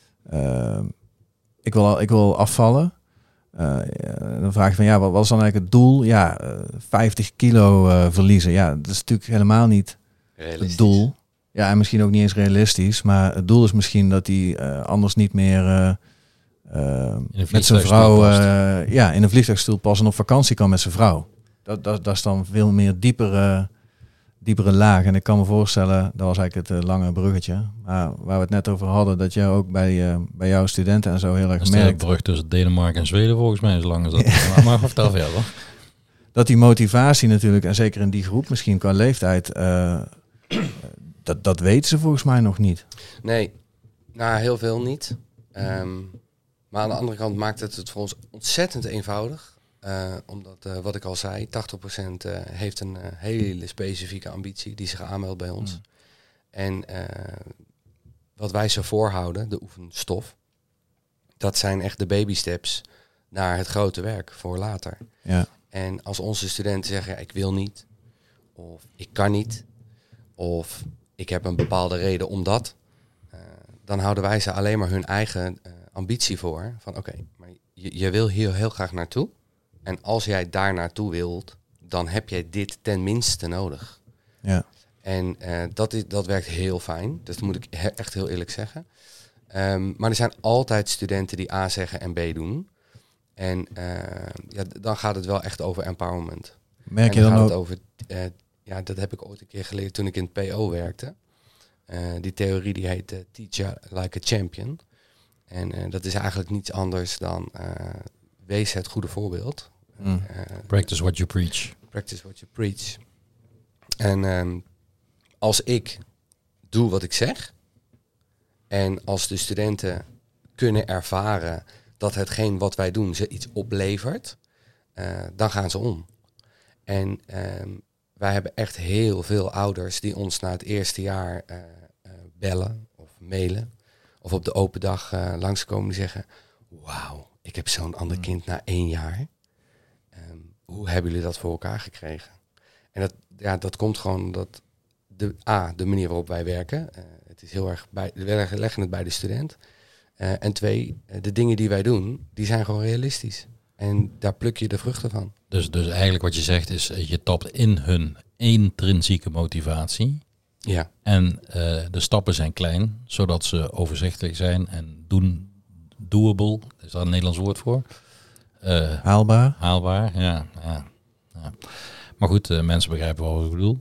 uh, ik, wil, ik wil afvallen. Uh, dan vraag je van ja, wat was dan eigenlijk het doel? Ja, uh, vijftig kilo uh, verliezen. Ja, dat is natuurlijk helemaal niet Realistisch. Het doel. Ja, en misschien ook niet eens realistisch. Maar het doel is misschien dat hij uh, anders niet meer uh, uh, met zijn vrouw uh, ja, in een vliegtuigstoel past en op vakantie kan met zijn vrouw. Dat, dat, dat is dan veel meer diepere, diepere laag. En ik kan me voorstellen, dat was eigenlijk het uh, lange bruggetje. Maar waar we het net over hadden, dat jij ook bij, uh, bij jouw studenten en zo heel erg merkt. Dat is de brug tussen Denemarken en Zweden volgens mij, zo lang is dat. Ja. Maar, maar vertel verder. Dat die motivatie natuurlijk, en zeker in die groep misschien qua leeftijd, uh, dat, dat weten ze volgens mij nog niet. Nee, nou heel veel niet. Um, maar aan de andere kant maakt het het voor ons ontzettend eenvoudig. Uh, omdat, uh, wat ik al zei, tachtig procent uh, heeft een uh, hele specifieke ambitie die zich aanmeldt bij ons. Mm. En uh, wat wij ze voorhouden, de oefenstof, dat zijn echt de baby steps naar het grote werk voor later. Ja. En als onze studenten zeggen, ja, ik wil niet, of ik kan niet, of ik heb een bepaalde reden om dat, uh, dan houden wij ze alleen maar hun eigen uh, ambitie voor. Van oké, okay, maar je, je wil hier heel graag naartoe. En als jij daar naartoe wilt, dan heb jij dit ten minste nodig. Ja. En uh, dat, is, dat werkt heel fijn. Dat moet ik he- echt heel eerlijk zeggen. Um, maar er zijn altijd studenten die A zeggen en B doen. En uh, ja, dan gaat het wel echt over empowerment. Merk en je dan, dan gaat ook? Het over, uh, ja, dat heb ik ooit een keer geleerd toen ik in het P O werkte. Uh, die theorie die heet uh, Teach Like a Champion. En uh, dat is eigenlijk niets anders dan uh, wees het goede voorbeeld. Mm. Uh, Practice what you preach. Practice what you preach. En um, als ik doe wat ik zeg, en als de studenten kunnen ervaren dat hetgeen wat wij doen ze iets oplevert, uh, dan gaan ze om. En um, wij hebben echt heel veel ouders die ons na het eerste jaar uh, uh, bellen of mailen, of op de open dag uh, langskomen die zeggen, wauw, ik heb zo'n ander mm. kind na één jaar. Um, hoe hebben jullie dat voor elkaar gekregen? En dat, ja, dat komt gewoon dat de A, de manier waarop wij werken. Uh, het is heel erg bij, we leggen het bij de student. Uh, en twee, uh, de dingen die wij doen, die zijn gewoon realistisch. En daar pluk je de vruchten van. Dus, dus eigenlijk wat je zegt is, je tapt in hun intrinsieke motivatie. Ja. En uh, de stappen zijn klein, zodat ze overzichtelijk zijn en doen, doable, is daar een Nederlands woord voor? Uh, haalbaar. Haalbaar, ja. ja, ja. Maar goed, uh, mensen begrijpen wel wat ik bedoel.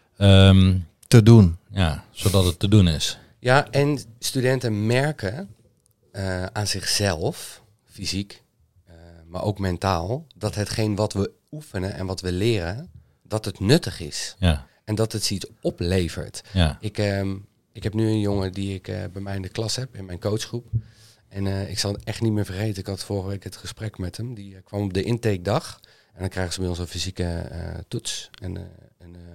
Um, te doen. Ja, zodat het te doen is. Ja, en studenten merken uh, aan zichzelf, fysiek, uh, maar ook mentaal, dat hetgeen wat we oefenen en wat we leren, dat het nuttig is. Ja. En dat het iets oplevert. Ja. Ik, um, ik heb nu een jongen die ik uh, bij mij in de klas heb, in mijn coachgroep. En uh, ik zal het echt niet meer vergeten. Ik had vorige week het gesprek met hem. Die uh, kwam op de intakedag. En dan krijgen ze bij ons een fysieke uh, toets. En uh, een, uh,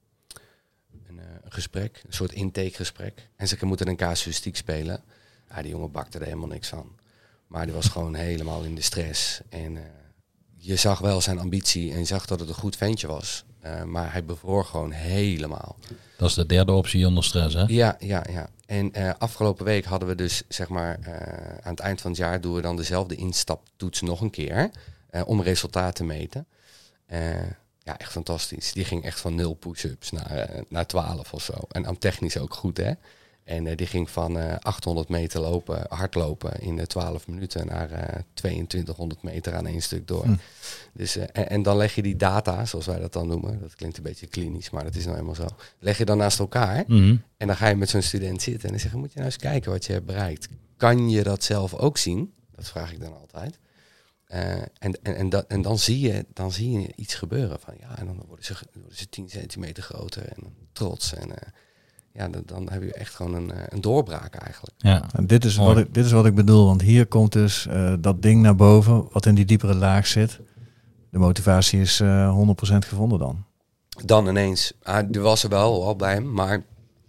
een, uh, een gesprek. Een soort intakegesprek. En ze moeten een casuïstiek spelen. Ja, die jongen bakte er helemaal niks van. Maar die was gewoon helemaal in de stress. En uh, je zag wel zijn ambitie. En je zag dat het een goed ventje was. Uh, maar hij bevroor gewoon helemaal. Dat is de derde optie onder stress, hè? Ja, ja, ja. En uh, afgelopen week hadden we dus, zeg maar, uh, aan het eind van het jaar doen we dan dezelfde instaptoets nog een keer. Uh, om resultaten te meten. Uh, ja, echt fantastisch. Die ging echt van nul push-ups naar, uh, naar twaalf of zo. En dan technisch ook goed, hè. En uh, die ging van uh, achthonderd meter lopen, hardlopen in uh, twaalf minuten naar uh, tweeëntwintighonderd meter aan één stuk door. Hm. Dus, uh, en, en dan leg je die data, zoals wij dat dan noemen, dat klinkt een beetje klinisch, maar dat is nou helemaal zo. Leg je dan naast elkaar mm-hmm. en dan ga je met zo'n student zitten en dan zeg je, moet je nou eens kijken wat je hebt bereikt. Kan je dat zelf ook zien? Dat vraag ik dan altijd. Uh, en, en, en, dat, en dan, zie je, dan zie je iets gebeuren van ja, en dan worden ze, worden ze tien centimeter groter en trots en... Uh, Ja, dan, dan heb je echt gewoon een, een doorbraak eigenlijk. Ja, en dit is, wat ik, dit is wat ik bedoel, want hier komt dus uh, dat ding naar boven, wat in die diepere laag zit. De motivatie is uh, honderd procent gevonden dan. Dan ineens, ah, die was er wel al bij hem, maar...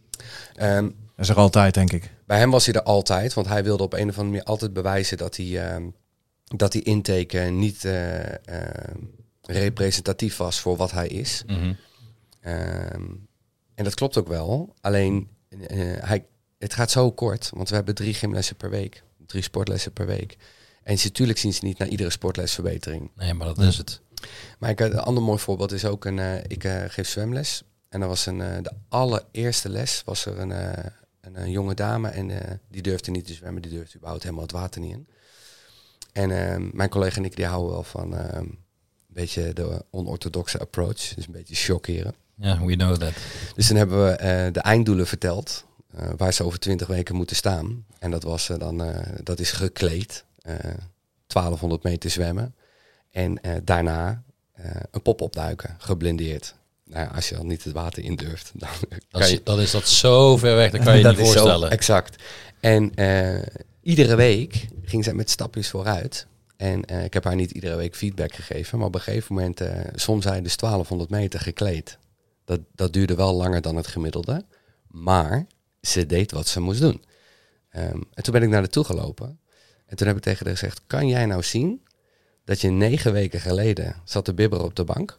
Um, is er altijd, denk ik. Bij hem was hij er altijd, want hij wilde op een of andere manier altijd bewijzen dat hij, uh, dat die intake uh, niet uh, uh, representatief was voor wat hij is. Mm-hmm. Um, En dat klopt ook wel. Alleen, uh, hij, het gaat zo kort. Want we hebben drie gymlessen per week. Drie sportlessen per week. En natuurlijk zien ze niet naar iedere sportlesverbetering. Nee, maar dat is het. Maar ik, een ander mooi voorbeeld is ook een... Uh, ik uh, geef zwemles. En dat was een, uh, de allereerste les was er een, uh, een, een jonge dame en uh, die durfde niet te zwemmen, die durfde überhaupt helemaal het water niet in. En uh, mijn collega en ik die houden wel van uh, een beetje de onorthodoxe approach, dus een beetje shockeren. Ja, yeah, we know that. Dus dan hebben we uh, de einddoelen verteld, uh, waar ze over twintig weken moeten staan. En dat was uh, dan, uh, dat is gekleed, uh, twaalfhonderd meter zwemmen en uh, daarna uh, een pop opduiken, geblindeerd. Nou ja, als je al niet het water in durft, dan dat, kan je... is, dat is dat zo ver weg, dat kan je dat niet voorstellen. Zo, exact. En uh, iedere week ging zij met stapjes vooruit. En uh, ik heb haar niet iedere week feedback gegeven, maar op een gegeven moment, uh, soms zij dus twaalfhonderd meter gekleed. Dat, dat duurde wel langer dan het gemiddelde, maar ze deed wat ze moest doen. Um, en toen ben ik naar haar toe gelopen en toen heb ik tegen haar gezegd, kan jij nou zien dat je negen weken geleden zat te bibberen op de bank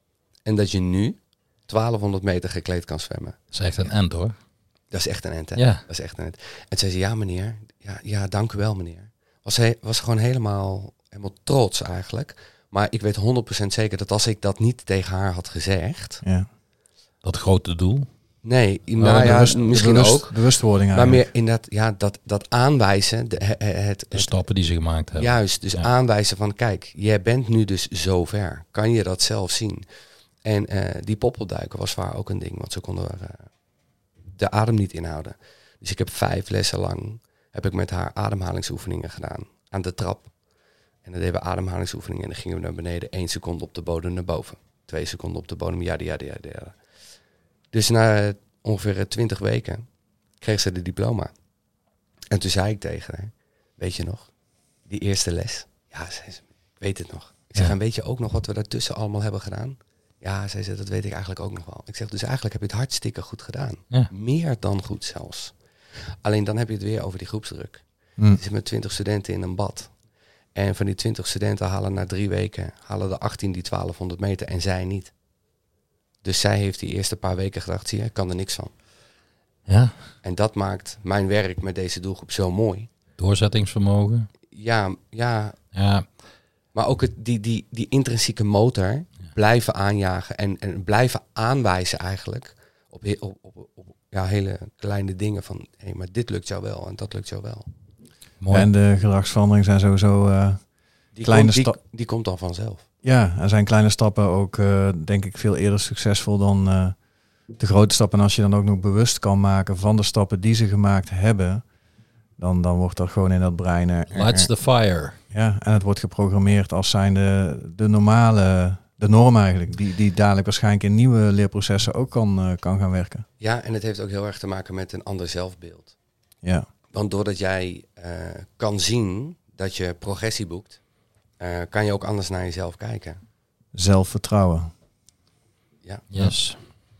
en dat je nu twaalfhonderd meter gekleed kan zwemmen? Dat is echt een end, hoor. Dat is echt een end, hè? Ja. Dat is echt een end. En toen zei ze, ja meneer, ja, ja dank u wel meneer. Was, he, was gewoon helemaal, helemaal trots eigenlijk. Maar ik weet honderd procent zeker dat als ik dat niet tegen haar had gezegd... Ja. Dat grote doel? Nee, Oh, nou ja, bewust, misschien bewust, ook. Bewustwording maar eigenlijk. meer in dat, ja, dat, dat aanwijzen, de, het, het, De stappen die ze gemaakt hebben. Juist, dus ja. aanwijzen van kijk, jij bent nu dus zo ver. Kan je dat zelf zien? En uh, die poppelduiken was voor haar ook een ding, want ze konden er, uh, de adem niet inhouden. Dus ik heb vijf lessen lang heb ik met haar ademhalingsoefeningen gedaan aan de trap. En dan deden we ademhalingsoefeningen en dan gingen we naar beneden, één seconde op de bodem naar boven, twee seconden op de bodem, ja, ja, ja, ja. Dus na ongeveer twintig weken kreeg ze de diploma. En toen zei ik tegen haar, weet je nog, die eerste les? Ja, zei ze, ik weet het nog. Ik zeg, ja. En weet je ook nog wat we daartussen allemaal hebben gedaan? Ja, zei ze, dat weet ik eigenlijk ook nog wel. Ik zeg, dus eigenlijk heb je het hartstikke goed gedaan. Ja. Meer dan goed zelfs. Alleen dan heb je het weer over die groepsdruk. Mm. Je zit met twintig studenten in een bad. En van die twintig studenten halen na drie weken, halen de achttien die twaalfhonderd meter en zij niet. Dus zij heeft die eerste paar weken gedacht, zie je, ik kan er niks van. Ja. En dat maakt mijn werk met deze doelgroep zo mooi. Doorzettingsvermogen. Ja, ja. Ja. Maar ook het, die, die, die intrinsieke motor ja. blijven aanjagen en, en blijven aanwijzen eigenlijk op, he, op, op, op ja, hele kleine dingen van, hé, hey, maar dit lukt jou wel en dat lukt jou wel. Mooi. En de gedragsverandering zijn sowieso uh, die kleine stappen. Die, die komt dan vanzelf. Ja, er zijn kleine stappen ook, uh, denk ik, veel eerder succesvol dan uh, de grote stappen. En als je dan ook nog bewust kan maken van de stappen die ze gemaakt hebben, dan, dan wordt dat gewoon in dat brein. Er, Lights the fire. Ja, en het wordt geprogrammeerd als zijn de, de normale, de norm eigenlijk, die, die dadelijk waarschijnlijk in nieuwe leerprocessen ook kan, uh, kan gaan werken. Ja, en het heeft ook heel erg te maken met een ander zelfbeeld. Ja. Want doordat jij uh, kan zien dat je progressie boekt, uh, kan je ook anders naar jezelf kijken. Zelfvertrouwen. Ja. Yes.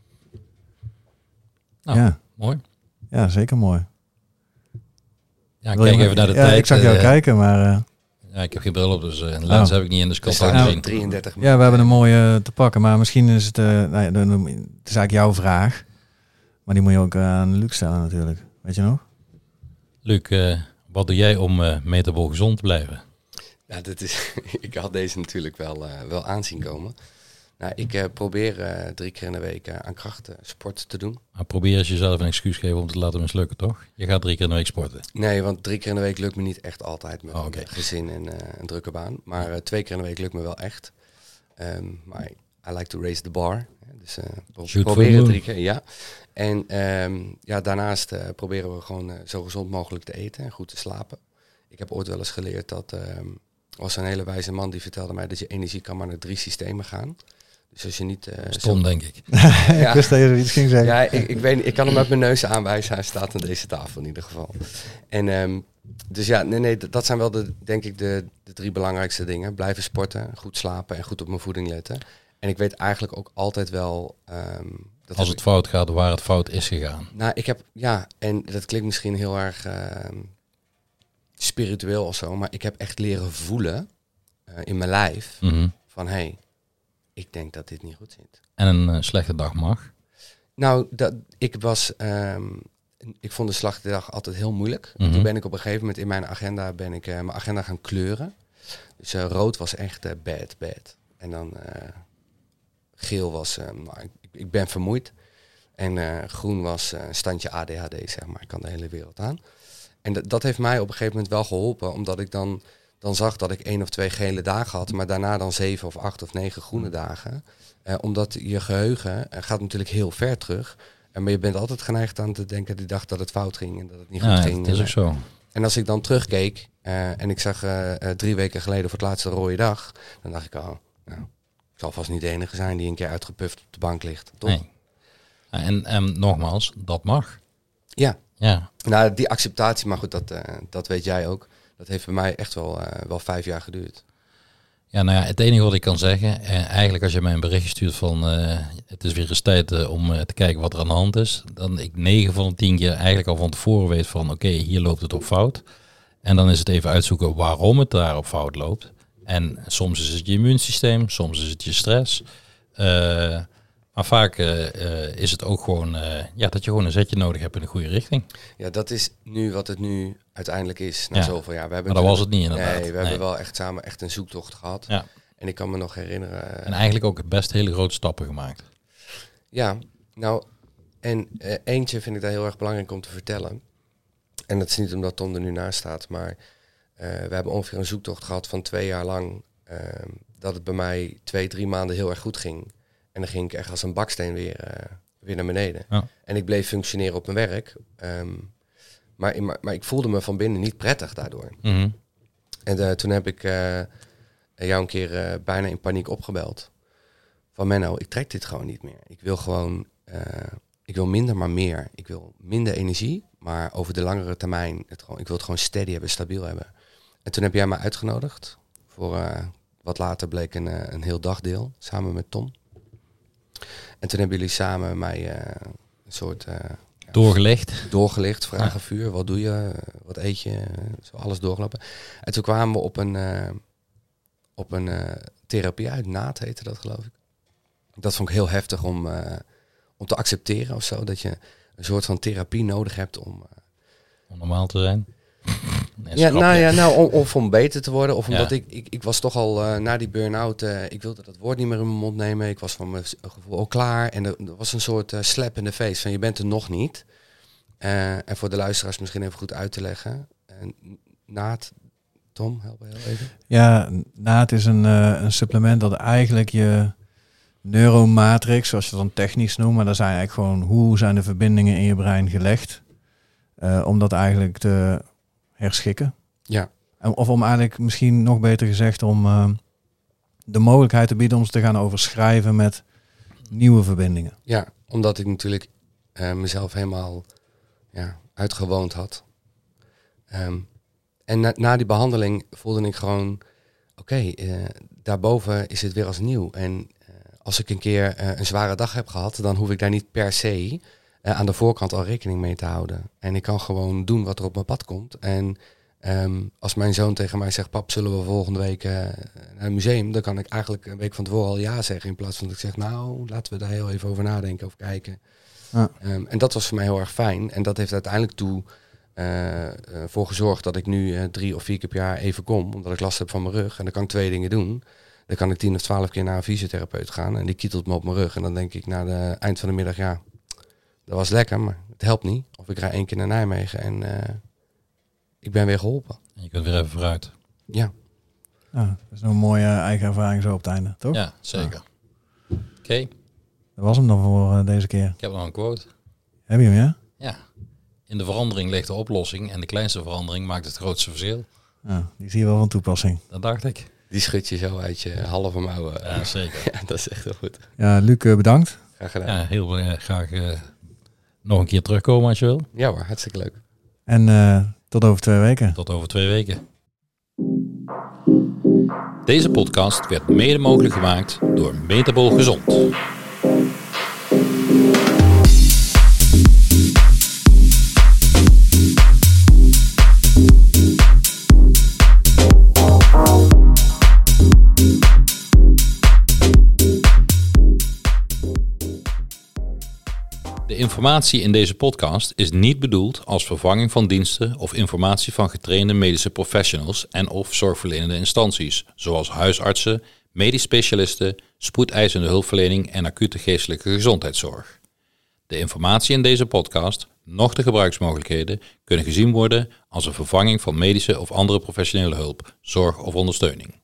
Nou, ja. Mooi. Ja, zeker mooi. Ja, kijk even naar de ja, tijd. Ik zag jou uh, kijken, maar... Uh, ja, ik heb geen bril op, dus uh, een lens oh. heb ik niet in, dus ik kan het nou, zien. drieëndertig ja, we hebben een mooie te pakken, maar misschien is het... Uh, nou ja, dan, het is eigenlijk jouw vraag. Maar die moet je ook uh, aan Luc stellen natuurlijk. Weet je nog? Luc, uh, wat doe jij om uh, metabol gezond te blijven? Ja, dat is, ik had deze natuurlijk wel, uh, wel aanzien komen. Nou, ik uh, probeer uh, drie keer in de week uh, aan krachten sport te doen. Maar probeer eens jezelf een excuus geven om te laten mislukken, toch? Je gaat drie keer in de week sporten. Nee, want drie keer in de week lukt me niet echt altijd met oh, okay. een gezin en uh, een drukke baan. Maar uh, twee keer in de week lukt me wel echt. Um, maar I like to raise the bar. Dus uh, pro- proberen drie keer, ja. En um, ja, daarnaast uh, proberen we gewoon uh, zo gezond mogelijk te eten en goed te slapen. Ik heb ooit wel eens geleerd dat... Um, er was een hele wijze man die vertelde mij dat je energie kan maar naar drie systemen gaan. Dus als je niet... Uh, Stom, zo... denk ik. ja. Ik wist dat je iets ging zeggen. Ja, ik, ik, weet, ik kan hem met mijn neus aanwijzen. Hij staat aan deze tafel in ieder geval. En um, dus ja, nee, nee, dat zijn wel de, denk ik de, de drie belangrijkste dingen. Blijven sporten, goed slapen en goed op mijn voeding letten. En ik weet eigenlijk ook altijd wel... Um, dat als het ik... fout gaat, waar het fout is gegaan. Nou, ik heb... Ja, en dat klinkt misschien heel erg... Uh, spiritueel of zo, maar ik heb echt leren voelen uh, in mijn lijf Mm-hmm. van hé, hey, ik denk dat dit niet goed zit. En een uh, slechte dag mag? Nou, dat, ik was, um, ik vond de slechte dag altijd heel moeilijk. Mm-hmm. Toen ben ik op een gegeven moment in mijn agenda ben ik uh, mijn agenda gaan kleuren. Dus uh, rood was echt uh, bad, bad. En dan uh, geel was, uh, nou, ik, ik ben vermoeid. En uh, groen was een uh, standje A D H D, zeg maar. Ik kan de hele wereld aan. En d- dat heeft mij op een gegeven moment wel geholpen, omdat ik dan, dan zag dat ik één of twee gele dagen had, maar daarna dan zeven of acht of negen groene dagen. Uh, omdat je geheugen uh, gaat natuurlijk heel ver terug. Uh, maar je bent altijd geneigd aan te denken die dag dat het fout ging en dat het niet goed ja, ging. Dat is ook zo. En als ik dan terugkeek uh, en ik zag uh, uh, drie weken geleden voor het laatste rode dag, dan dacht ik, oh, nou, ik zal vast niet de enige zijn die een keer uitgepuft op de bank ligt. Toch? Nee. En, en nogmaals, dat mag. Ja. Ja. Nou, die acceptatie, maar goed, dat, uh, dat weet jij ook. Dat heeft bij mij echt wel, uh, wel vijf jaar geduurd. Ja, nou ja, het enige wat ik kan zeggen, eh, eigenlijk als je mij een berichtje stuurt van uh, het is weer eens tijd uh, om uh, te kijken wat er aan de hand is, dan ik negen van de tien keer eigenlijk al van tevoren weet van oké, okay, hier loopt het op fout. En dan is het even uitzoeken waarom het daar op fout loopt. En soms is het je immuunsysteem, soms is het je stress. Uh, maar vaak uh, uh, is het ook gewoon uh, ja, dat je gewoon een zetje nodig hebt in de goede richting. Ja, dat is nu wat het nu uiteindelijk is, na ja. zoveel jaar. We hebben maar dat was het niet inderdaad. Nee, we nee. hebben wel echt samen echt een zoektocht gehad. Ja. En ik kan me nog herinneren... Uh, en eigenlijk ook best hele grote stappen gemaakt. Ja, nou, en uh, eentje vind ik daar heel erg belangrijk om te vertellen. En dat is niet omdat Tom er nu naast staat, maar uh, we hebben ongeveer een zoektocht gehad van twee jaar lang. Uh, dat het bij mij twee, drie maanden heel erg goed ging. En dan ging ik echt als een baksteen weer, uh, weer naar beneden. Ja. En ik bleef functioneren op mijn werk. Um, maar, maar, maar ik voelde me van binnen niet prettig daardoor. Mm-hmm. En uh, toen heb ik uh, jou een keer uh, bijna in paniek opgebeld. Van Menno, ik trek dit gewoon niet meer. Ik wil gewoon, uh, ik wil minder maar meer. Ik wil minder energie, maar over de langere termijn, het gewoon, ik wil het gewoon steady hebben, stabiel hebben. En toen heb jij mij uitgenodigd voor uh, wat later bleek een, uh, een heel dagdeel, samen met Tom. En toen hebben jullie samen mij uh, een soort... Uh, doorgelicht. Doorgelicht, vragenvuur. Ja. Wat doe je? Wat eet je? Zo alles doorlopen. En toen kwamen we op een, uh, op een uh, therapie uit. Naad heette dat, geloof ik. Dat vond ik heel heftig om, uh, om te accepteren of zo. Dat je een soort van therapie nodig hebt om... Uh, om normaal te zijn. Nee, ja, nou ja, nou, om, of om beter te worden. Of omdat ja. ik, ik, ik was toch al uh, na die burn-out, uh, ik wilde dat woord niet meer in mijn mond nemen. Ik was van mijn gevoel al klaar. En er, er was een soort uh, slap in de face van je bent er nog niet. Uh, en voor de luisteraars misschien even goed uit te leggen. En Naad, Tom, help heel even. Ja, Naad is een, uh, een supplement dat eigenlijk je neuromatrix, zoals je het dan technisch noemt, maar dat zijn eigenlijk gewoon hoe zijn de verbindingen in je brein gelegd. Uh, om dat eigenlijk te herschikken. Ja. Of om eigenlijk misschien nog beter gezegd om uh, de mogelijkheid te bieden om ze te gaan overschrijven met nieuwe verbindingen. Ja, omdat ik natuurlijk uh, mezelf helemaal ja, uitgewoond had. Um, en na, na die behandeling voelde ik gewoon, oké, okay, uh, daarboven is het weer als nieuw. En uh, als ik een keer uh, een zware dag heb gehad, dan hoef ik daar niet per se Uh, aan de voorkant al rekening mee te houden. En ik kan gewoon doen wat er op mijn pad komt. En um, als mijn zoon tegen mij zegt, pap, zullen we volgende week uh, naar een museum? Dan kan ik eigenlijk een week van tevoren al ja zeggen. In plaats van dat ik zeg, nou, laten we daar heel even over nadenken of kijken. Ja. Um, en dat was voor mij heel erg fijn. En dat heeft uiteindelijk toe uh, uh, voor gezorgd dat ik nu uh, drie of vier keer per jaar even kom. Omdat ik last heb van mijn rug. En dan kan ik twee dingen doen. Dan kan ik tien of twaalf keer naar een fysiotherapeut gaan. En die kietelt me op mijn rug. En dan denk ik na de eind van de middag, ja... Dat was lekker, maar het helpt niet. Of ik rij één keer naar Nijmegen en uh, ik ben weer geholpen. En je kunt weer even vooruit. Ja. ja dat is een mooie eigen ervaring zo op het einde, toch? Ja, zeker. Ja. Oké. Okay. Dat was hem dan voor uh, deze keer. Ik heb nog een quote. Heb je hem, ja? Ja. In de verandering ligt de oplossing en de kleinste verandering maakt het grootste verschil. Ja, die zie je wel van toepassing. Dat dacht ik. Die schud je zo uit je halve mouwen. Ja, zeker. Ja, dat is echt heel goed. Ja, Luc, uh, bedankt. Graag gedaan. Ja, heel uh, graag uh, nog een keer terugkomen als je wil. Ja hoor, hartstikke leuk. En uh, tot over twee weken. Tot over twee weken. Deze podcast werd mede mogelijk gemaakt door Metabool Gezond. De informatie in deze podcast is niet bedoeld als vervanging van diensten of informatie van getrainde medische professionals en of zorgverlenende instanties, zoals huisartsen, medisch specialisten, spoedeisende hulpverlening en acute geestelijke gezondheidszorg. De informatie in deze podcast, noch de gebruiksmogelijkheden, kunnen gezien worden als een vervanging van medische of andere professionele hulp, zorg of ondersteuning.